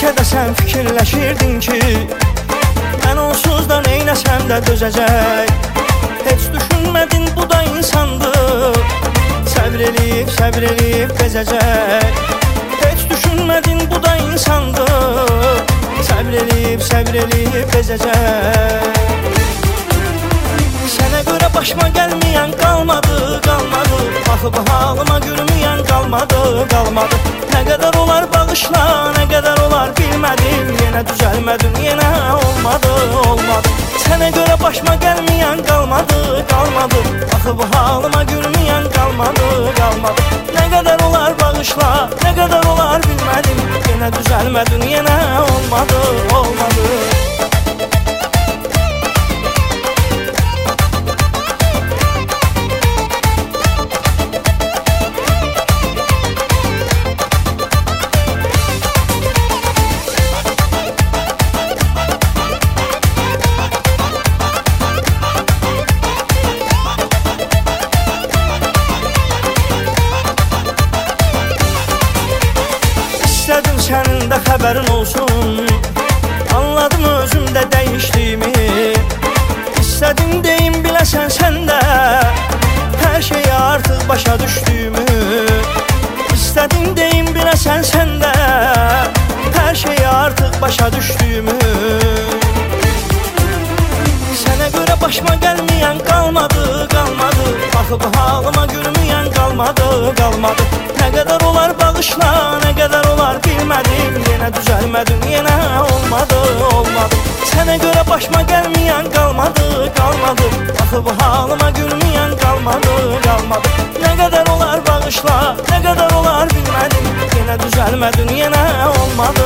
Bəlkə də sən fikirləşirdin ki, mən onsuz da neynəsəm də dözəcək. Heç düşünmədin bu da insandır, səbr eləyib bezəcək. Heç düşünmədin bu da insandır, səbr eləyib bezəcək. Sənə görə başıma gəlməyən qalmadı. Baxıb halıma gülməyən qalmadı. Nə qədər olar bağışla, nə qədər olar bilmədim. Yenə düzəlmədim, yenə olmadı. Sənə görə başıma gəlməyən qalmadı. Baxıb halıma gülməyən qalmadı. Nə qədər olar bağışla, nə qədər olar bilmədim. Yenə düzəlmədim, yenə olmadı. İstədim sənin də xəbərin olsun, anladım özümdə dəyişdiyimi. İstədim deyim biləsən sən də, hər şeyi artıq başa düşdüyümü. İstədim deyim biləsən sən də, hər şeyi artıq başa düşdüyümü. Sənə görə başıma gəlməyən qalmadı. Baxıb halıma gülməyən qalmadı. Nə qədər olar bağışla, nə qədər olar bilmədim. Yenə düzəlmədim, yenə olmadı. Sənə görə başıma gəlməyən qalmadı. Baxıb halıma gülməyən qalmadı. Nə qədər olar bağışla, nə qədər olar bilmədim. Yenə düzəlmədim, yenə olmadı.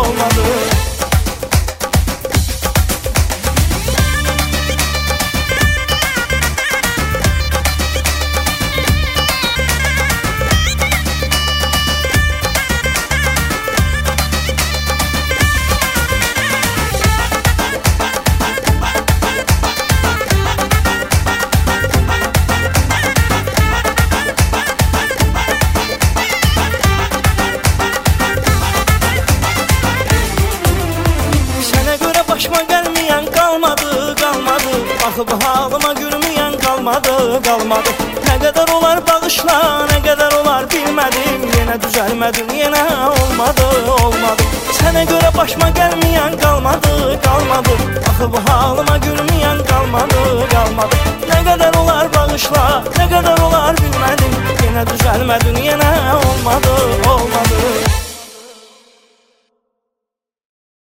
Başıma gəlməyən qalmadı. Baxıb halıma gülməyən qalmadı. Nə qədər olar bağışla, nə qədər olar bilmədim. Yenə düzəlmədim, yenə olmadı. Sənə görə başıma gəlməyən qalmadı. Baxıb halıma gülməyən qalmadı. Nə qədər olar bağışla, nə qədər olar bilmədim. Yenə düzəlmədim, yenə olmadı.